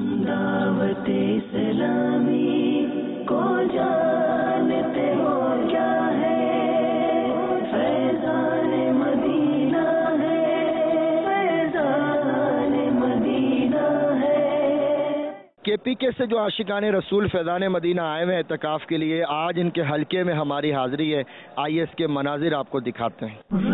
दावत इस्लामी को जानते हो क्या है, फैज़ान मदीना है, फैज़ान मदीना है। KPK से जो आशिकान रसूल फैज़ान मदीना आए हुए हैं एतकाफ़ के लिए, आज इनके हल्के में हमारी हाज़िरी है। आइए इसके मनाजिर आपको दिखाते हैं।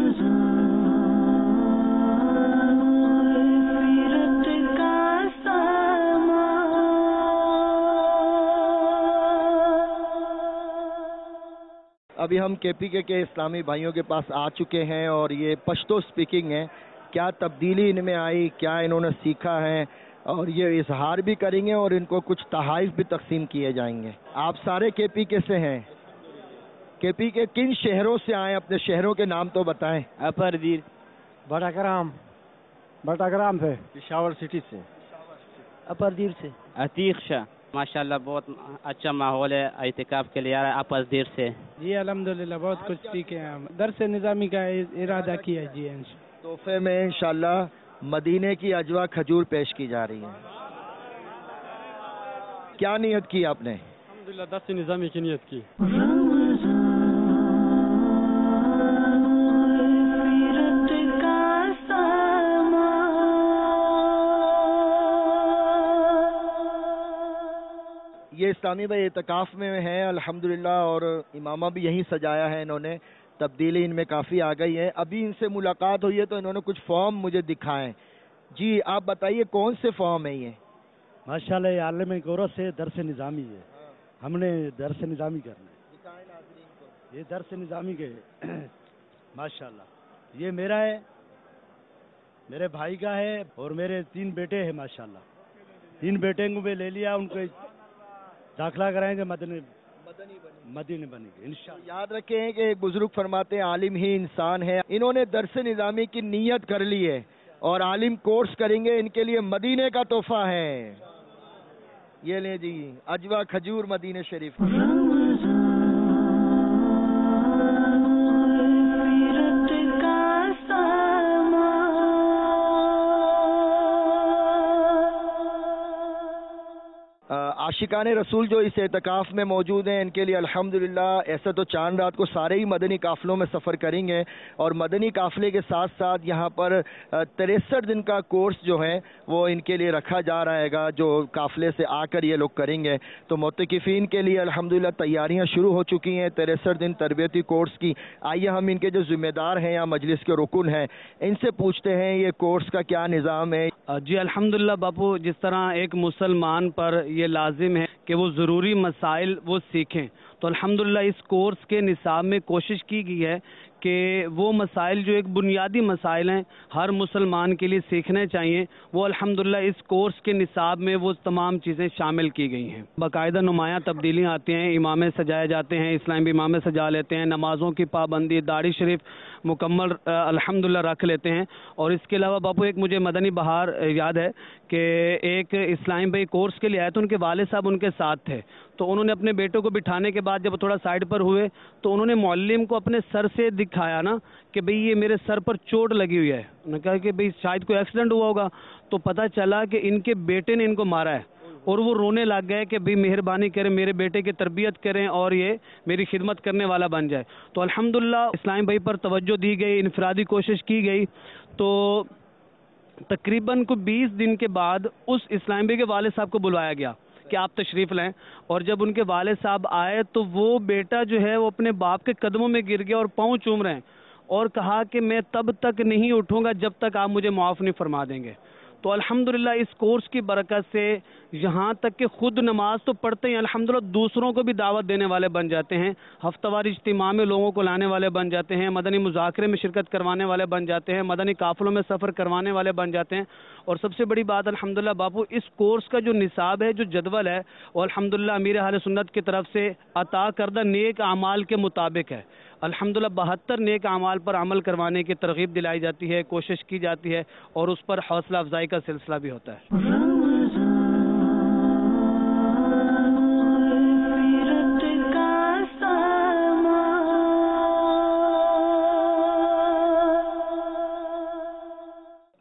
अभी हम KPK के इस्लामी भाइयों के पास आ चुके हैं और ये पश्तो स्पीकिंग है। क्या तब्दीली इनमें आई, क्या इन्होंने सीखा है, और ये इजहार भी करेंगे और इनको कुछ तहाइफ भी तकसीम किए जाएंगे। आप सारे KPK से हैं। KPK किन शहरों से आए, अपने शहरों के नाम तो बताएं। अपरदीर, बटाग्राम से, पिशावर सिटी से, अपरदीर से, अतीक शाह। माशाल्लाह बहुत अच्छा माहौल है एहतिकाफ के लिए आ रहा है अपरदीर से। जी अल्हम्दुलिल्लाह बहुत कुछ सीखे हैं हम। दर्स निज़ामी का इरादा किया है जी। तोहफे में इंशाल्लाह मदीने की अजवा खजूर पेश की जा रही है। क्या नियत की आपने? अल्हम्दुलिल्लाह दर्स निज़ामी की नियत की। ये इस्लामी भाई एतकाफ़ में हैं अल्हम्दुलिल्लाह, और इमामा भी यहीं सजाया है इन्होंने। तब्दीली इनमें काफ़ी आ गई है। अभी इनसे मुलाकात हुई है तो इन्होंने कुछ फॉर्म मुझे दिखाएं। जी आप बताइए कौन से फॉर्म है ये? माशाल्लाह ये आलम गौरव से दर्स निज़ामी है। हमने दर्स निज़ामी करना है। ये दर्स निज़ामी के माशाल्लाह ये मेरा है, मेरे भाई का है, और मेरे 3 बेटे हैं माशाल्लाह। 3 बेटे को मैं ले लिया, उनको दाखिला कराएंगे, मदनी बनेंगे इंशाअल्लाह। याद रखें कि एक बुजुर्ग फरमाते हैं आलिम ही इंसान है। इन्होंने दर्स निज़ामी की नीयत कर ली है और आलिम कोर्स करेंगे, इनके लिए मदीने का तोहफा है। ये ले जी अजवा खजूर मदीने शरीफ। आशिकाने रसूल जो इस एतकाफ़ में मौजूद हैं इनके लिए अल्हम्दुलिल्लाह ऐसा तो चांद रात को सारे ही मदनी काफ़िलों में सफ़र करेंगे, और मदनी काफ़िले के साथ साथ यहाँ पर 63 दिन का कोर्स जो है वो इनके लिए रखा जा रहेगा, जो काफ़िले से आकर ये लोग करेंगे। तो मोतकिफ़ीन के लिए अल्हम्दुलिल्लाह तैयारियाँ शुरू हो चुकी हैं 63 दिन तरबियती कोर्स की। आइए हम इनके जो ज़िम्मेदार हैं या मजलिस के रुकन हैं इनसे पूछते हैं ये कोर्स का क्या निज़ाम है। जी अल्हम्दुलिल्लाह बापू, जिस तरह एक मुसलमान पर ये लाजिम है कि वो ज़रूरी मसाइल वो सीखें, तो अल्हम्दुलिल्लाह इस कोर्स के निसाब में कोशिश की गई है कि वो मसाइल जो एक बुनियादी मसाइल हैं हर मुसलमान के लिए सीखने चाहिए, वो अल्हम्दुलिल्लाह इस कोर्स के निसाब में वो तमाम चीज़ें शामिल की गई हैं। बाकायदा नुमायाँ तब्दीलियाँ आती हैं, इमामें सजाए जाते हैं, इस्लामी इमामें सजा लेते हैं, नमाज़ों की पाबंदी, दाढ़ी शरीफ मुकम्मल अल्हम्दुलिल्लाह रख लेते हैं। और इसके अलावा बापू एक मुझे मदनी बहार याद है कि एक इस्लामी भाई कोर्स के लिए आए तो उनके वाले साहब उनके साथ थे, तो उन्होंने अपने बेटों को बिठाने के बाद जब थोड़ा साइड पर हुए तो उन्होंने मौल्लिम को अपने सर से दिखाया ना कि भाई ये मेरे सर पर चोट लगी हुई है। उन्होंने कहा कि भाई शायद कोई एक्सीडेंट हुआ होगा, तो पता चला कि इनके बेटे ने इनको मारा है, और वो रोने लग गए कि भाई मेहरबानी करें, मेरे बेटे की तरबियत करें और ये मेरी खिदमत करने वाला बन जाए। तो अल्हम्दुलिल्लाह इस्लामी भाई पर तवज्जो दी गई, इनफरादी कोशिश की गई। तो तकरीबन को 20 दिन के बाद उस इस्लामी भाई के वाले साहब को बुलवाया गया कि आप तशरीफ़ लें, और जब उनके वाले साहब आए तो वो बेटा जो है वो अपने बाप के कदमों में गिर गया और पाँव चूम रहे हैं, और कहा कि मैं तब तक नहीं उठूंगा जब तक आप मुझे माफ़ नहीं फरमा देंगे। तो अल्हम्दुलिल्लाह इस कोर्स की बरकत से यहाँ तक कि खुद नमाज तो पढ़ते हैं, अल्हम्दुलिल्लाह दूसरों को भी दावत देने वाले बन जाते हैं, हफ्तावार इज्तिमा में लोगों को लाने वाले बन जाते हैं, मदनी मुज़ाकरे में शिरकत करवाने वाले बन जाते हैं, मदनी काफ़िलों में सफ़र करवाने वाले बन जाते हैं। और सबसे बड़ी बात अल्हम्दुलिल्लाह बापू, इस कोर्स का जो निसाब है, जो जदवल है, वो अल्हम्दुलिल्लाह अमीर अहले सुन्नत की तरफ से अता करदा नेक अमाल के मुताबिक है। अल्हम्दुलिल्लाह 72 नेक अमाल पर अमल करवाने की तरगीब दिलाई जाती है, कोशिश की जाती है, और उस पर हौसला अफजाई का सिलसिला भी होता है।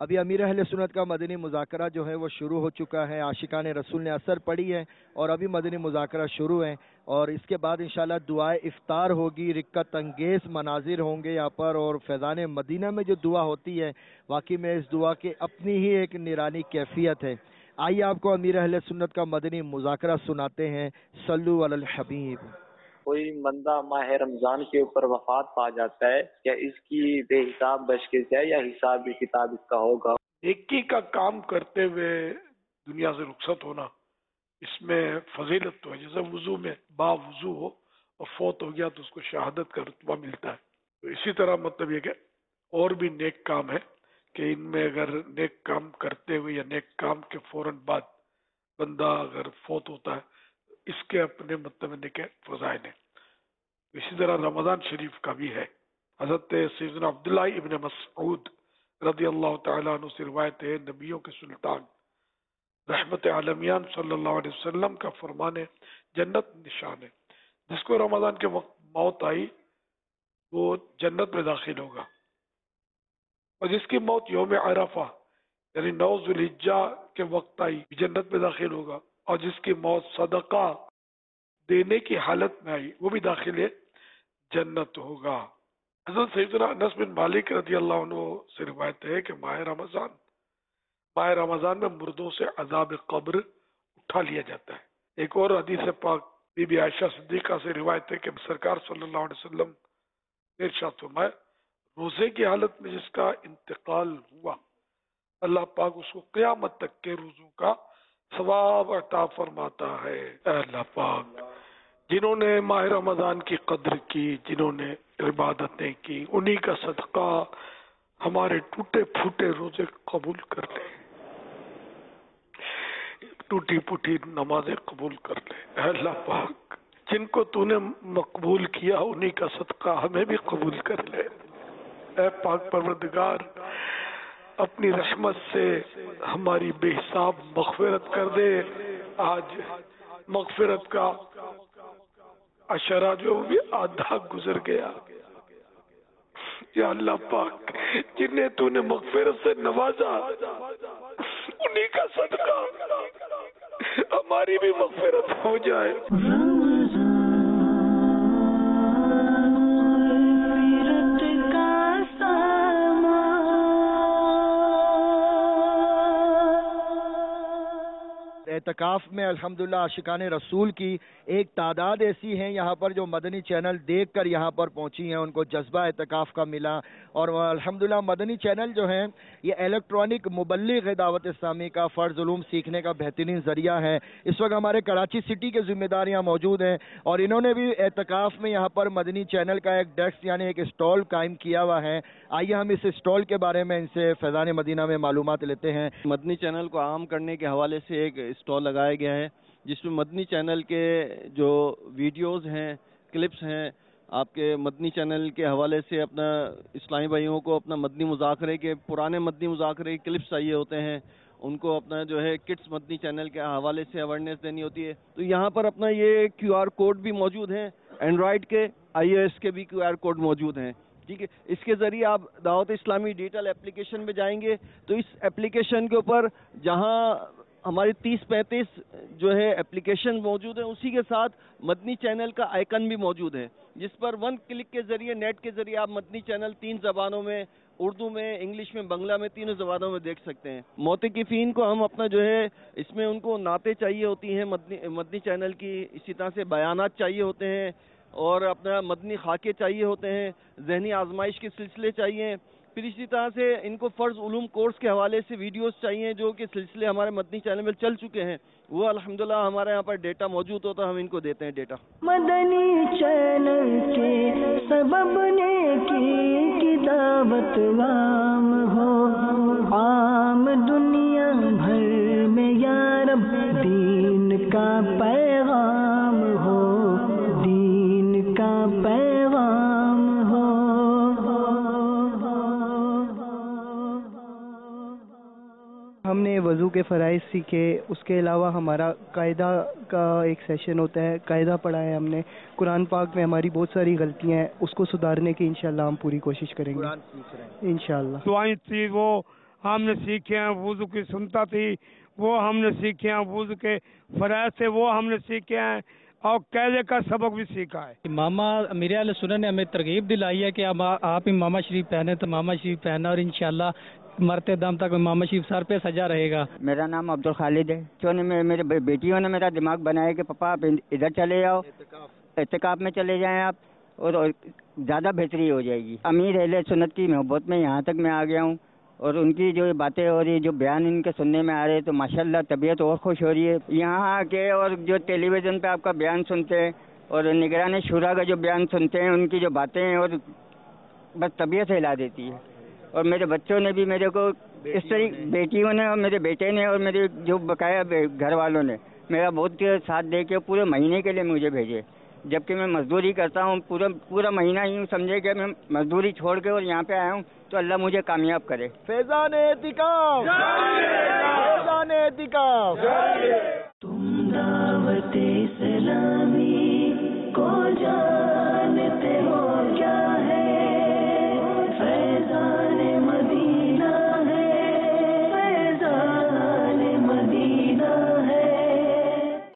ابھی امیر اہل سنت کا مدنی مذاکرہ جو ہے وہ شروع ہو چکا ہے. عاشقان رسول نے اثر پڑھی ہے اور ابھی مدنی مذاکرہ شروع ہے، اور اس کے بعد انشاءاللہ دعائے افطار ہوگی. رکت انگیز مناظر ہوں گے یہاں پر، اور فیضان مدینہ میں جو دعا ہوتی ہے واقعی میں اس دعا کی اپنی ہی ایک نورانی کیفیت ہے. آئیے آپ کو امیر اہل سنت کا مدنی مذاکرہ سناتے ہیں. صلو علی الحبیب. کوئی بندہ ماہ رمضان کے اوپر وفات پا جاتا ہے، کیا اس کی بے حساب بشکش ہے یا حساب کتاب اس کا ہوگا؟ نیکی کا کام کرتے ہوئے دنیا سے رخصت ہونا، اس میں فضیلت تو ہے. جیسے وضو میں با وضو ہو اور فوت ہو گیا تو اس کو شہادت کا رتبہ ملتا ہے. تو اسی طرح مطلب یہ کہ اور بھی نیک کام ہے کہ ان میں اگر نیک کام کرتے ہوئے یا نیک کام کے فوراً بعد بندہ اگر فوت ہوتا ہے، اس کے اپنے مطلب نیک فضائل ہیں. اسی طرح رمضان شریف کا بھی ہے. حضرت سیدنا عبداللہ ابن مسعود رضی اللہ تعالیٰ عنہ سے روایت ہے، نبیوں کے سلطان رحمت عالمیان صلی اللہ علیہ وسلم کا فرمان ہے، جنت نشان ہے. جس کو رمضان کے وقت موت آئی وہ جنت میں داخل ہوگا، اور جس کی موت یوم عرفہ یعنی 9 ذوالحجہ کے وقت آئی جنت میں داخل ہوگا، اور جس کی موت صدقہ دینے کی حالت میں آئی وہ بھی داخل ہے جنت ہوگا. حضرت سیدنا انس بن مالک رضی اللہ عنہ سے روایت ہے کہ ماہ رمضان میں مردوں سے عذاب قبر اٹھا لیا جاتا ہے. ایک اور حدیث پاک بی بی عائشہ صدیقہ سے روایت ہے کہ سرکار صلی اللہ علیہ وسلم نے ارشاد فرمایا، روزے کی حالت میں جس کا انتقال ہوا اللہ پاک اس کو قیامت تک کے روزوں کا ثواب عطا فرماتا ہے. اے اللہ پاک جنہوں نے ماہ رمضان کی قدر کی، جنہوں نے عبادتیں کی، انہی کا صدقہ ہمارے ٹوٹے پھوٹے روزے قبول کر لے، ٹوٹی پھوٹی نمازیں قبول کر لے. اے اللہ پاک جن کو تو نے مقبول کیا انہی کا صدقہ ہمیں بھی قبول کر لے. اے پاک پروردگار اپنی رحمت سے ہماری بے حساب مغفرت کر دے. آج مغفرت کا اشرا جو بھی آدھا گزر گیا. یا اللہ پاک جنہیں تو نے مغفرت سے نوازا انہی کا صدقہ ہماری بھی مغفرت ہو جائے. اعتکاف میں الحمدللہ عاشقان رسول کی ایک تعداد ایسی ہیں یہاں پر جو مدنی چینل دیکھ کر یہاں پر پہنچی ہیں، ان کو جذبہ اعتکاف کا ملا. اور الحمدللہ مدنی چینل جو ہیں یہ الیکٹرانک مبلغ دعوت اسلامی کا فرض علوم سیکھنے کا بہترین ذریعہ ہے. اس وقت ہمارے کراچی سٹی کے ذمہ دار یہاں موجود ہیں، اور انہوں نے بھی اعتکاف میں یہاں پر مدنی چینل کا ایک ڈیسک یعنی ایک اسٹال قائم کیا ہوا ہے. آئیے ہم اس اسٹال کے بارے میں ان سے فیضان مدینہ میں معلومات لیتے ہیں. مدنی چینل کو عام کرنے کے حوالے سے ایک اسٹال لگایا گیا ہے جس میں مدنی چینل کے جو ویڈیوز ہیں، کلپس ہیں، آپ کے مدنی چینل کے حوالے سے اپنا اسلامی بھائیوں کو اپنا مدنی مذاکرے کے پرانے مدنی مذاکرے کے کلپس چاہیے ہوتے ہیں، ان کو اپنا جو ہے کٹس مدنی چینل کے حوالے سے اویئرنیس دینی ہوتی ہے. تو یہاں پر اپنا یہ QR کوڈ بھی موجود ہیں، اینڈرائڈ کے iOS کے بھی QR کوڈ موجود ہیں. ٹھیک ہے، اس کے ذریعے آپ دعوت اسلامی ڈیجیٹل اپلیکیشن میں جائیں گے تو اس اپلیکیشن کے اوپر جہاں ہماری 30-35 جو ہے اپلیکیشن موجود ہیں، اسی کے ساتھ مدنی چینل کا آئیکن بھی موجود ہے جس پر 1 کلک کے ذریعے نیٹ کے ذریعے آپ مدنی چینل 3 زبانوں میں، اردو میں، انگلش میں، بنگلہ میں، 3 زبانوں میں دیکھ سکتے ہیں. موتقفین کو ہم اپنا جو ہے اس میں ان کو نعتیں چاہیے ہوتی ہیں مدنی چینل کی، اسی طرح سے بیانات چاہیے ہوتے ہیں، اور اپنا مدنی خاکے چاہیے ہوتے ہیں، ذہنی آزمائش کے سلسلے چاہیے. پھر اسی طرح سے ان کو فرض علوم کورس کے حوالے سے ویڈیوز چاہیے جو کہ سلسلے ہمارے مدنی چینل میں چل چکے ہیں، وہ الحمدللہ ہمارے یہاں پر ڈیٹا موجود ہوتا ہے، ہم ان کو دیتے ہیں ڈیٹا. مدنی چینل کے سبب نیکی کی دعوت عام ہو، عام دنیا بھر میں یا رب دین کا پیغام ہو، دین کا پیغام ہو. ہم نے وضو کے فرائض سیکھے، اس کے علاوہ ہمارا قاعدہ کا ایک سیشن ہوتا ہے، قاعدہ پڑھا ہے ہم نے. قرآن پاک میں ہماری بہت ساری غلطیاں ہیں، اس کو سدھارنے کی انشاءاللہ ہم پوری کوشش کریں گے انشاءاللہ. دعائیں تھی وہ हमने सीखे हैं। वुज़ू की सुन्नत थी वो हमने सीखे हैं, वुज़ू के फ़राइज़ थे वो हमने सीखे हैं, और कैदे का सबक भी सीखा है। इमामा मीर अहले सुन्नत ने हमें तरगीब दिलाई है कि अब आप इमामा शरीफ पहने, तो इमामा शरीफ पहना और इंशाल्लाह मरते दम तक इमामा शरीफ सर पे सजा रहेगा। मेरा नाम अब्दुल खालिद है। मेरे बेटियों ने मेरा दिमाग बनाया कि पापा आप इधर चले जाओ, इत्तिकाफ में चले जाएं आप, और ज़्यादा बेहतरी हो जाएगी। अमीर अहले सुन्नत की मोहब्बत में यहाँ तक मैं आ गया हूँ, और उनकी जो बातें हो रही, जो बयान इनके सुनने में आ रहे हैं, तो माशाल्लाह तबीयत और खुश हो रही है। यहाँ आके और जो टेलीविज़न पे आपका बयान सुनते हैं और निगरान शुरा का जो बयान सुनते हैं, उनकी जो बातें हैं, और बस तबीयत हिला देती है। और मेरे बच्चों ने भी मेरे को इस तरीके, बेटियों ने और मेरे बेटे ने और मेरे जो बकाया घर वालों ने मेरा बहुत साथ दे के पूरे महीने के लिए मुझे भेजे, जबकि मैं मजदूरी करता हूँ पूरा महीना ही समझे कि मैं मजदूरी छोड़ के और यहाँ पे आया हूँ, तो अल्लाह मुझे कामयाब करे। फैज़ान एतिकाफ, फैज़ान एतिकाफ। तुम दावत इस्लामी